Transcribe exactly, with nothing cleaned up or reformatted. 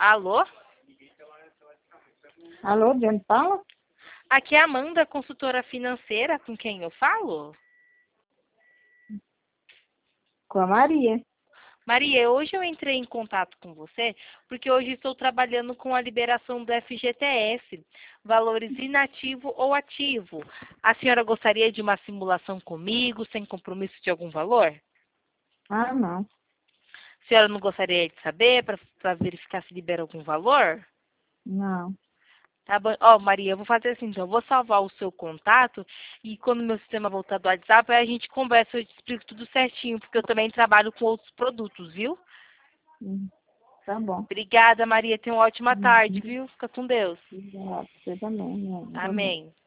Alô? Alô, de onde fala? Aqui é a Amanda, consultora financeira, com quem eu falo? Com a Maria. Maria, hoje eu entrei em contato com você porque hoje estou trabalhando com a liberação do F G T S, valores inativo ou ativo. A senhora gostaria de uma simulação comigo, sem compromisso de algum valor? Ah, não. A senhora não gostaria de saber para verificar se libera algum valor? Não. Tá bom. Ó, Maria, eu vou fazer assim, então. Eu vou salvar o seu contato e quando meu sistema voltar do WhatsApp, aí a gente conversa, eu te explico tudo certinho, porque eu também trabalho com outros produtos, viu? Hum, Tá bom. Obrigada, Maria. Tenha uma ótima tarde, Uhum. viu? Fica com Deus. Obrigada. Você também, né? Amém.